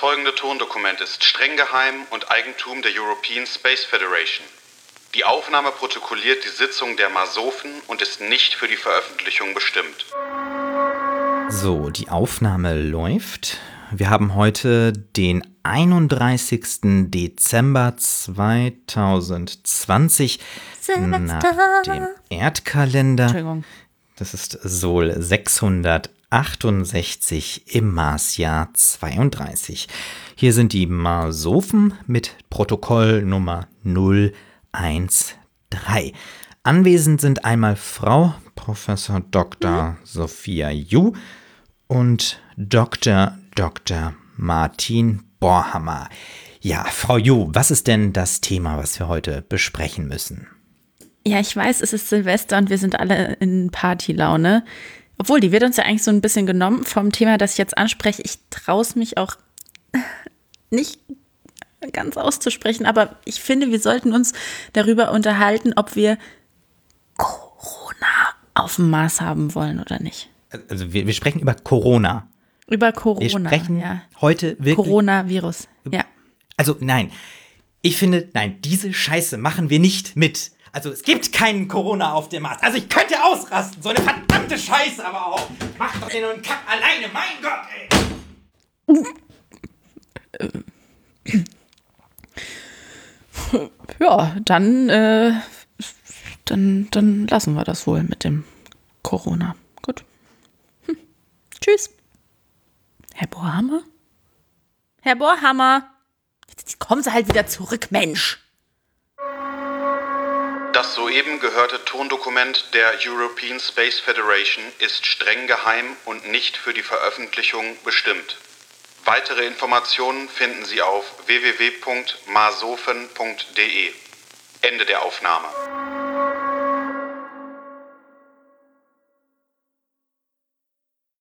folgende Tondokument ist streng geheim und Eigentum der European Space Federation. Die Aufnahme protokolliert die Sitzung der Masofen und ist nicht für die Veröffentlichung bestimmt. So, die Aufnahme läuft. Wir haben heute den 31. Dezember 2020 nach dem Erdkalender. Entschuldigung. Das ist Sol 668 im Marsjahr 32. Hier sind die Masofen mit Protokoll Nummer 013. Anwesend sind einmal Frau Professor Dr. Sophia Ju und Dr. Martin Borhammer. Ja, Frau Ju, was ist denn das Thema, was wir heute besprechen müssen? Ja, ich weiß, es ist Silvester und wir sind alle in Partylaune. Obwohl, die wird uns ja eigentlich so ein bisschen genommen vom Thema, das ich jetzt anspreche. Ich traue es mich auch nicht ganz auszusprechen, aber ich finde, wir sollten uns darüber unterhalten, ob wir Corona auf dem Mars haben wollen oder nicht. Also wir sprechen über Corona. Über Corona, wir sprechen ja. Heute wirklich. Coronavirus, ja. Also nein, ich finde, nein, diese Scheiße machen wir nicht mit. Also es gibt keinen Corona auf dem Mars. Also ich könnte ausrasten, so eine verdammte Scheiße aber auch. Mach doch den und Kack alleine, mein Gott, ey. Ja, dann lassen wir das wohl mit dem Corona. Gut. Tschüss. Herr Borhammer? Herr Borhammer! Jetzt kommen Sie halt wieder zurück, Mensch! Das soeben gehörte Tondokument der European Space Federation ist streng geheim und nicht für die Veröffentlichung bestimmt. Weitere Informationen finden Sie auf www.masofen.de. Ende der Aufnahme.